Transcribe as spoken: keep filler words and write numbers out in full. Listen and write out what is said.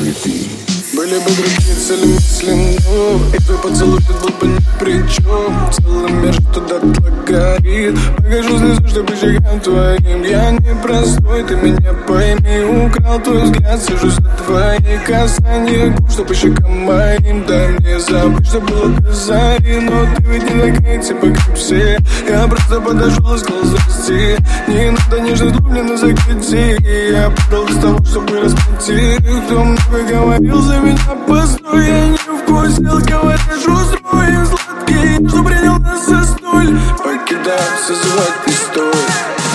Everything. Были бы другие цели мысли, но и твой поцелуй тут был бы ни при чем. Целый мир что-то дотла горит. Покажу слезу, чтобы щекам твоим. Я не простой, ты меня пойми. Украл твой взгляд, сижу за твои касания губ, что по щекам моим. Дай мне забыть, что было до зари. Но ты ведь не такая, типа как все. Я просто подошел и сказал здрасте. Не надо нежно злобленно закрути. Я подал без того, чтобы расплатить. Кто много говорил за меня, постой, я не вкусил. Говоришь, устроим сладкий, что принял нас за столь. Покидался, звать не стоит.